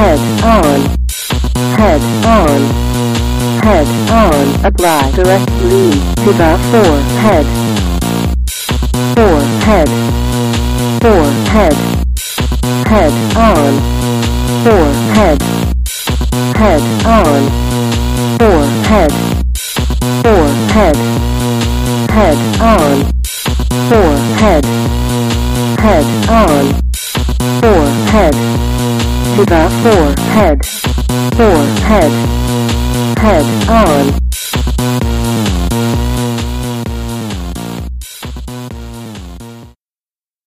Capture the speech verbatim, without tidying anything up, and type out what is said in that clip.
head on, head on, head on. Apply directly to the forehead, forehead, forehead, head on, forehead, head on, forehead, forehead, head on, forehead, head on, forehead, to the forehead, forehead, head on.